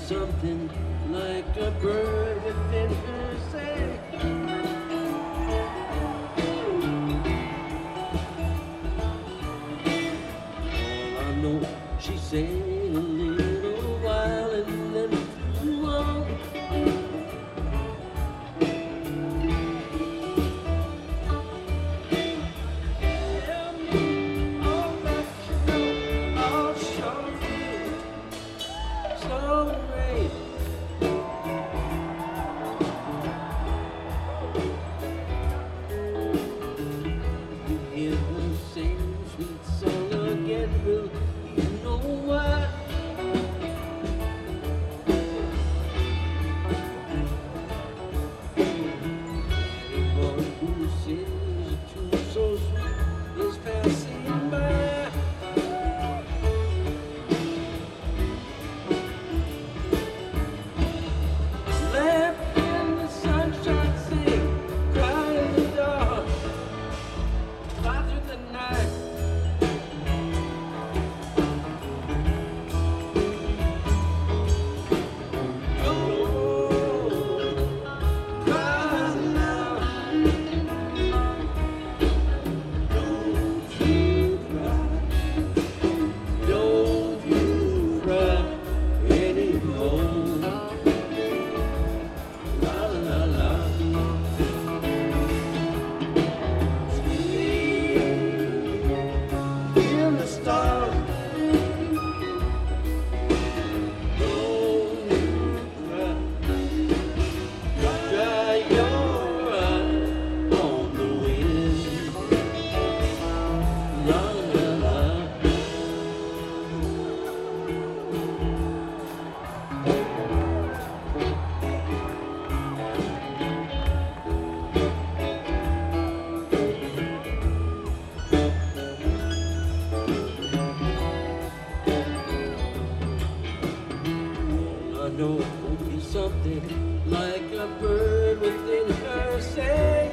something like a bird within her say. All I know, she sang a little while and then flew on. Tell me all that you know, I'll show you. Snow and rain. You hear her sing sweet song again, will you know why? Anyone who sings a tune so sweet is passing by. Laugh in the sunshine, sing, cry in the dark, fly through the night. Don't cry now, don't you cry, don't you cry anymore. La la la. In the stars, don't you cry, dry your eyes on the wind. La la la. I know it will be something like a bird within her say.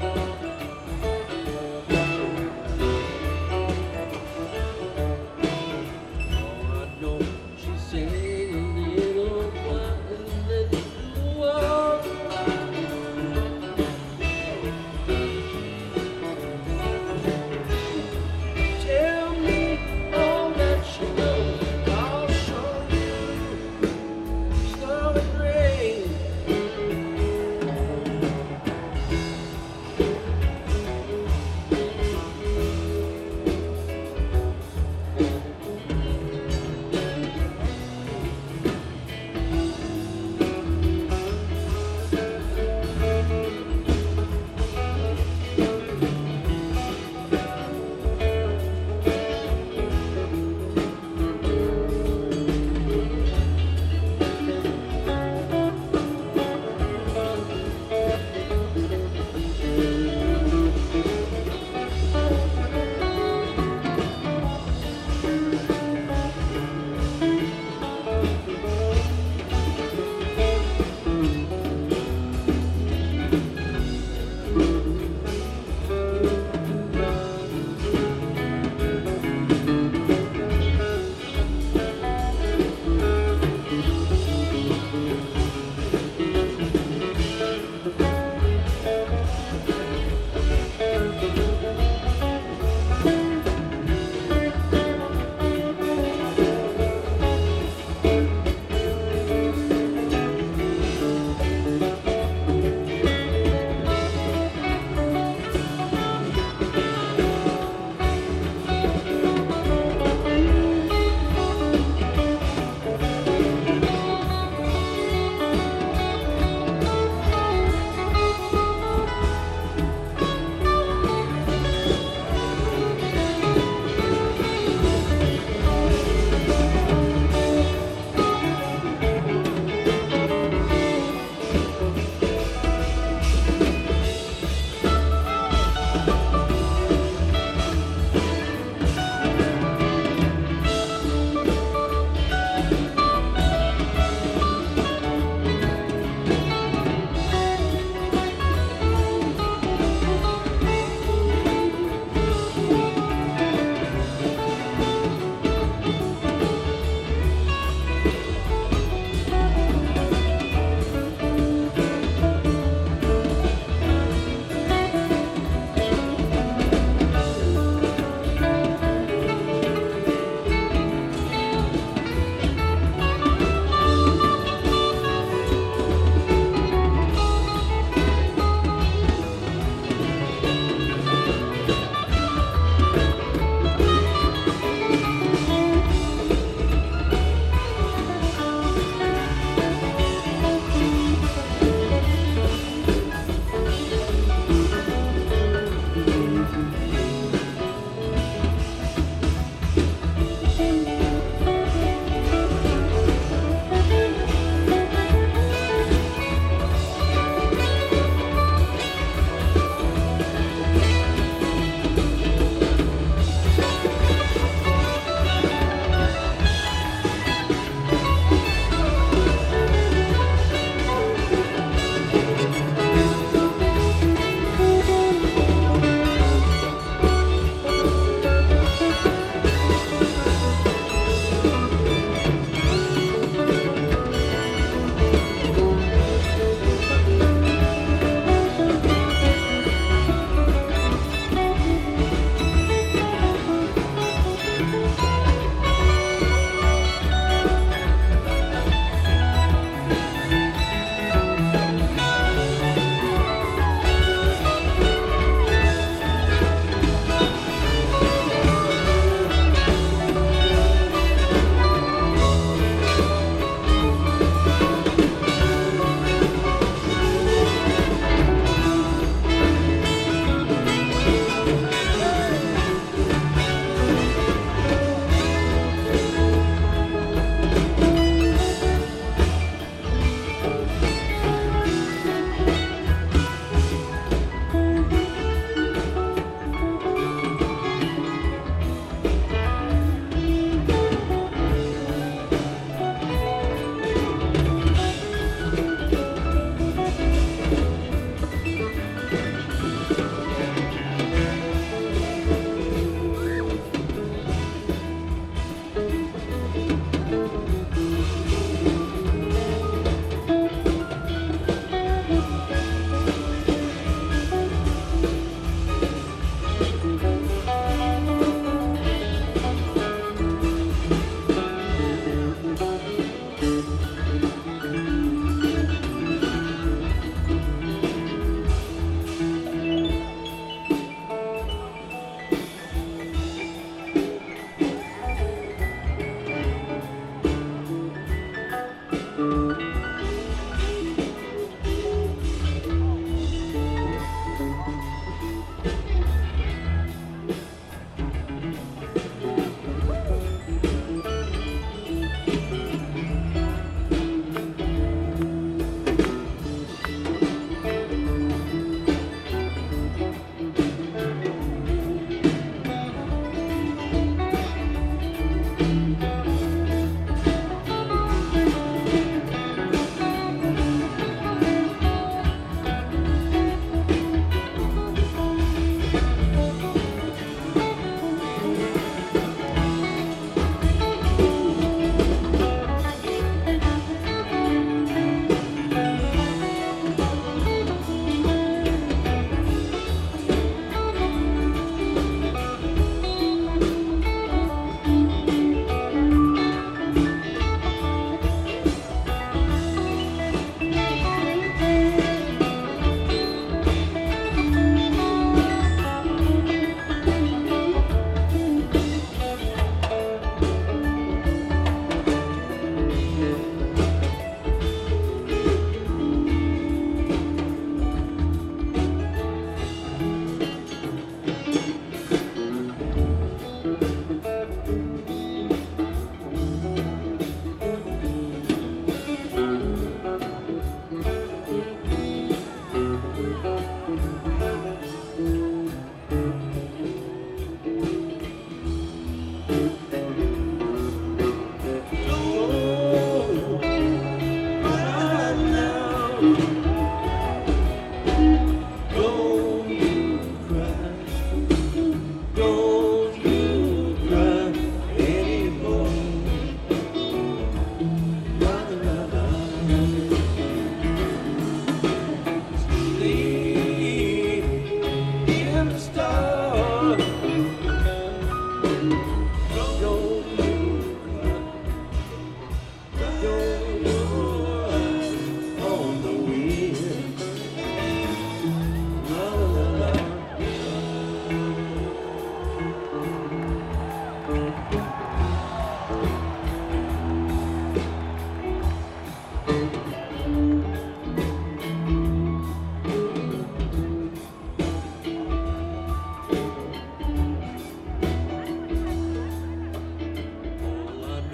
Oh, I know she sang a little while and then flew on. Tell me all that you know, I'll show you. Snow and rain.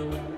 the